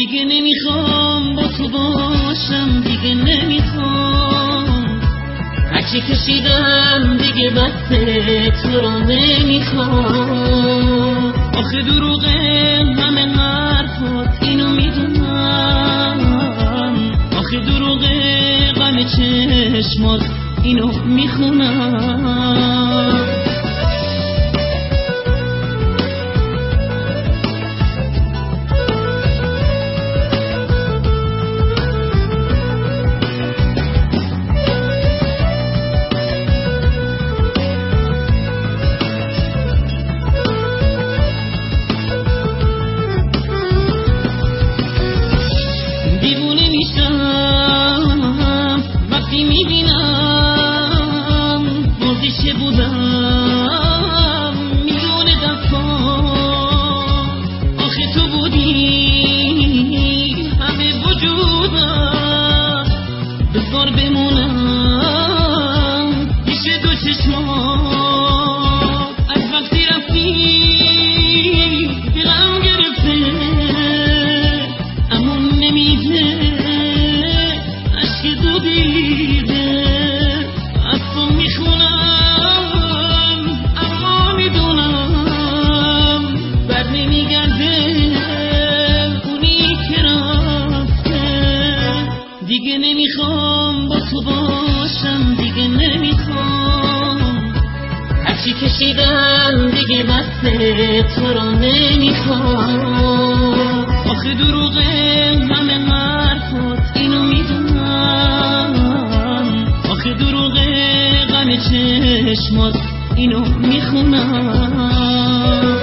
دیگه نمیخوام با تو باشم، دیگه نمیخوام. هرچی کشیدم دیگه بسه، تو رو نمیخوام. آخه دروغه همه حرفات، اینو میدونم. آخه دروغه غم چشمات، اینو میخونم. دیوونه میشم وقتی میبینم مرغیشه بودم میلیون دفعه. آخه تو بودی همه وجودم، بذار بمونم پیش دو چشمات. از وقتی رفتی دلم گرفته، اما نمیده عشق دو دیده. از تو میخونم اما میدونم بر نمیگرده اونی که رفته. دیگه نمیخوام با تو باشم، دیگه نمیخوام. هرچی کشیدم دیگه بسه، تو رو نمیخوام. آخه دروغه همه حرفات، اینو میدونم. آخه دروغه غم چشمات، اینو میخونم.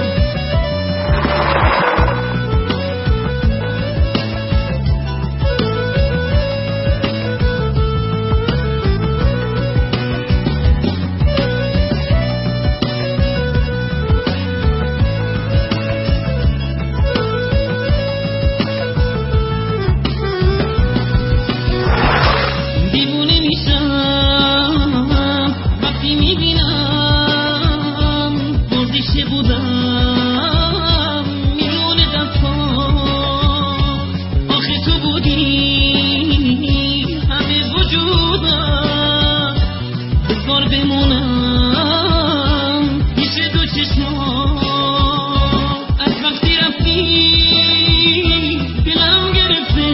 دیوونه میشم وقتی میبینم مرغیشه بودم میلیون دفعه. آخه تو بودی همه وجودم، بذار بمونم پیش دو چشمات. از وقتی رفتی دلم گرفته،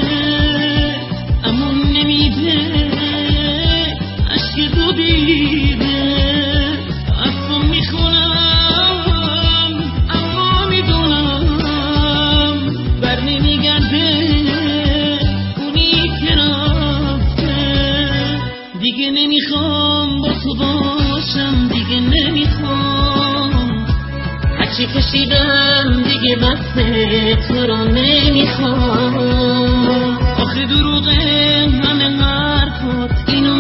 اما نمیده عشق دو دیده. از تو میخونم اما میدونم بر نمیگرده اونی که رفته. دیگه نمیخوام با تو باشم، دیگه نمیخوام. هرچی کشیدم دیگه بسه، تو رو نمیخوام. آخه دروغه همه حرفات، اینو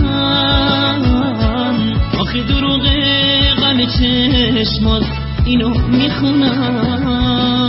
میدونم. آخه دروغه غم چشمات، اینو میخونم.